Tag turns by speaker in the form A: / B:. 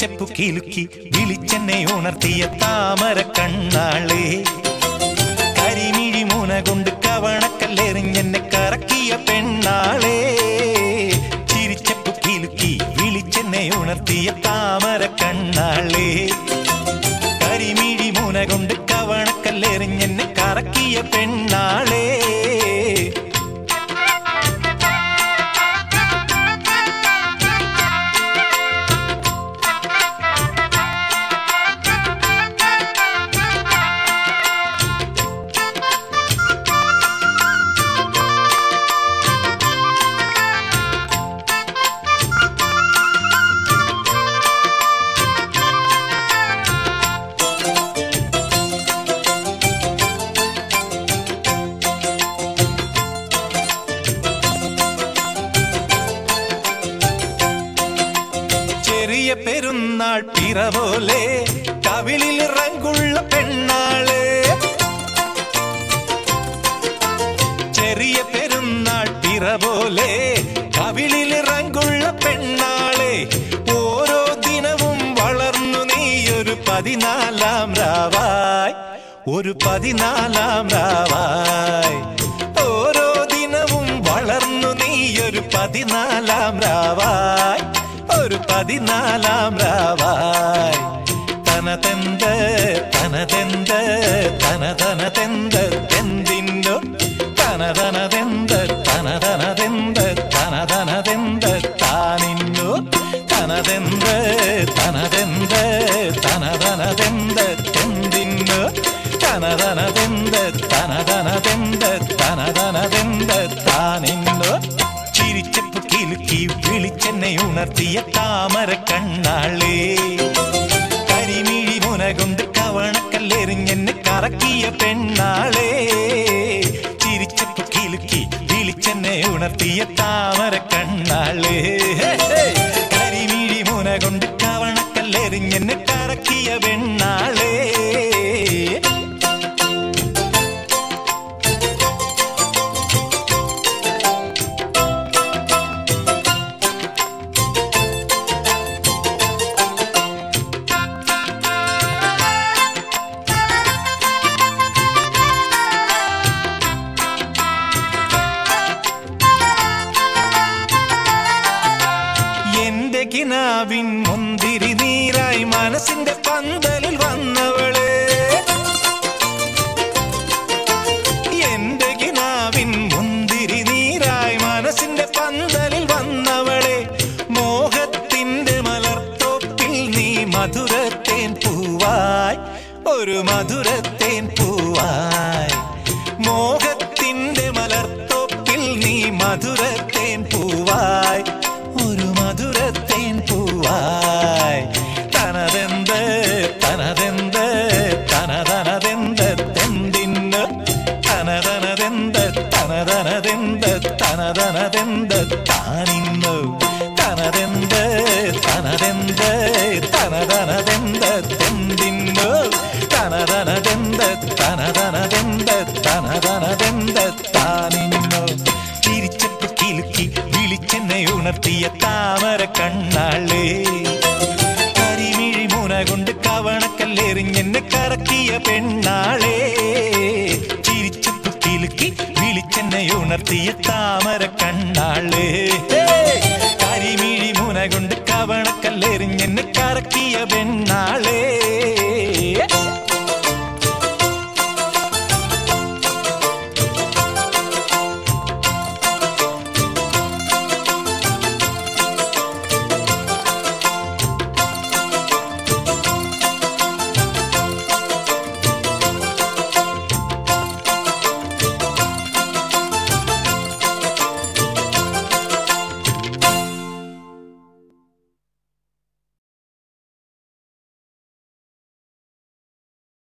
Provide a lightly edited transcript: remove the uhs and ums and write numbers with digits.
A: ചിരിച്ചപ്പു കിലുക്കി വിളിച്ചെന്നെ ഉണർത്തിയ താമര കണ്ണാളെ കരിമിഴി മൂന കൊണ്ട് കവണക്കല്ലെറിഞ്ഞെന്നെ കറക്കിയ പെണ്ണാളെ ചിരിച്ചപ്പു കിലുക്കി വിളിച്ചെന്നെ ഉണർത്തിയ താമര കണ്ണാളെ കരിമിഴി മൂന കൊണ്ട് കവണക്കല്ലെറിഞ്ഞെന്നെ കറക്കിയ പെണ്ണാളെ ചെറിയ പെരുന്നാൾ പിറ പോലെ കവിളിൽ റങ്കുള്ള പെണ്ണാളെ ചെറിയ പെരുന്നാൾ പിറ പോലെ കവിളിൽ റങ്കുള്ള പെണ്ണാളെ ഓരോ ദിനവും വളർന്നു നീ ഒരു 14 രാവായി ഒരു 14 രാവായി ഓരോ ദിനവും വളർന്നു നീ ഒരു 14 രാവായി ഒരു 14 രാവായി തനതെന്ത് തനതെന്ത് തനതനതെന്ത് എന്തിന്നോ തനതനതെന്ത് തനതനതെന്ത് തനതനതെന്ത് താനിന്നോ തനതെന്ത് തനതെന്ത് തനതനതെന്ത് എന്തിന്നോ തനതനതെന്ത് തനതനതെന്ത് തനതനതെന്ത് താനിന്നോ ചിരിച്ചപ്പു കിലുക്കി വിളിച്ചെന്നെ ഉണർത്തിയ താമര കണ്ണാളെ കരിമിഴി മുന കൊണ്ട് കവണക്കല്ലെറിഞ്ഞെന്നെ കറക്കിയ പെണ്ണാളെ ചിരിച്ചപ്പു കിലുക്കി വിളിച്ചെന്നെ ഉണർത്തിയ താമര കണ്ണാളെ കരിമിഴി മുന കൊണ്ട് കവണക്കല്ലെറിഞ്ഞെന്നെ കറക്കിയ പെണ്ണാളെ കിനാവിൻ മുന്തിരി നീരായി മനസ്സിന്റെ പന്തലിൽ വന്നവളെ എന്റെ കിനാവിൻ മുന്തിരി നീരായി മനസ്സിന്റെ പന്തലിൽ വന്നവളെ മോഹത്തിന്റെ മലർത്തോപ്പിൽ നീ മധുരത്തേൻ പൂവായി ഒരു മധുരത്തേൻ പൂവായി മോഹത്തിന്റെ മലർത്തോപ്പിൽ നീ മധുരത്തേൻ പൂവായി ഒരു മധുരത്തേൻ പൂവായി തനതെന്ത് തനതെന്ത് തനതനതെന്ത് തെന്തിന്ന് തനതനതെന്ത് തനതനതെന്ത് തനതനതെന്ത് താനിന്നു തനതെന്ത് തനതെന്ത് തനതനതെന്ത് തെന്തിന്നു തനതനതെന്ത് തനതനതെന്ത് തനതനതെന്ത് താനിന്നു ചിരിച്ചപ്പു കിലുക്കി വിളിച്ചെന്നെ ഉണർത്തിയ താമര കണ്ണാളെ കരിമിഴി മൂന കൊണ്ട് കവണക്കല്ലെറിഞ്ഞെന്നെ കറക്കിയ പെണ്ണാളെ ചിരിച്ചപ്പു കിലുക്കി വിളിച്ചെന്നെ ഉണർത്തിയ താമര കണ്ണാളെ കരിമിഴി മൂന കൊണ്ട് കവണക്കല്ലെറിഞ്ഞെന്നെ കറക്കിയ പെണ്ണാളെ